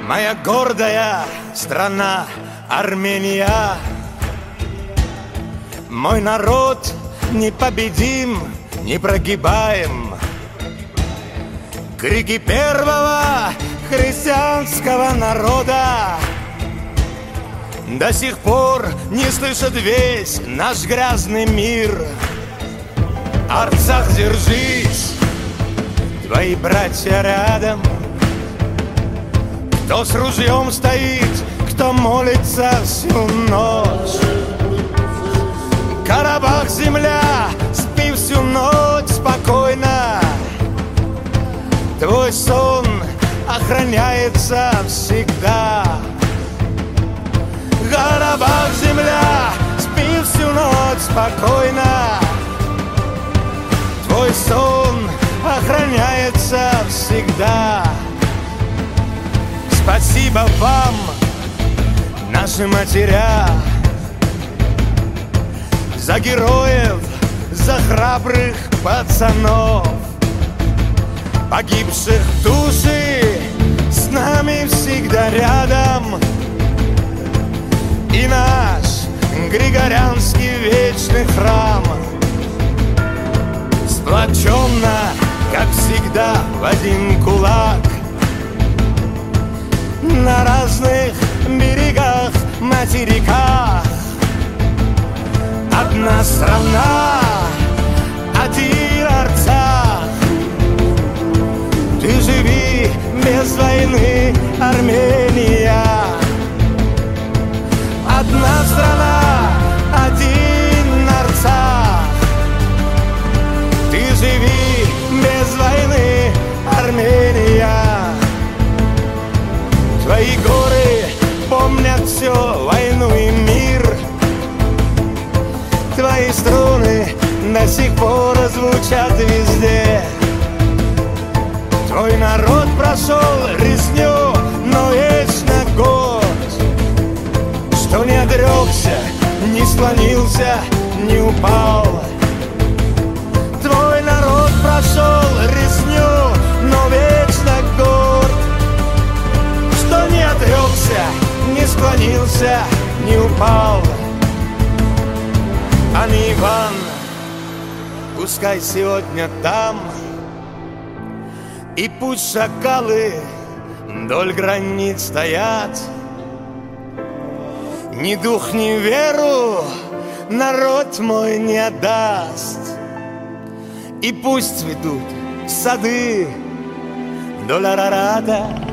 Моя гордая страна Армения, мой народ непобедим, непрогибаем. Крики первого христианского народа до сих пор не слышит весь наш грязный мир. Арцах, держись, твои братья рядом. Кто с ружьем стоит, кто молится всю ночь. Карабах, земля, спи всю ночь спокойно. Твой сон охраняется всегда. Карабах, земля, спи всю ночь спокойно. Твой сон охраняется всегда. Спасибо вам, наши матеря, за героев, за храбрых пацанов, погибших души с нами всегда рядом. И наш Григорянский вечный храм сплоченно, как всегда, в один кулак. На разных берегах, материках одна страна, один Арцах. Ты живи без войны, Армения. Одна страна, один Арцах. Ты живи без войны, Армения. Твои горы помнят все, войну и мир. Твои струны до сих пор звучат везде. Твой народ прошел резню, но вечно горд, что не отрекся, не склонился, не упал. Твой народ прошел резню, но вечно горд, что не отрекся, не склонился, не упал. А не Иван, пускай сегодня там, и пусть шакалы вдоль границ стоят. Ни дух, ни веру народ мой не отдаст. И пусть цветут сады вдоль Арарата.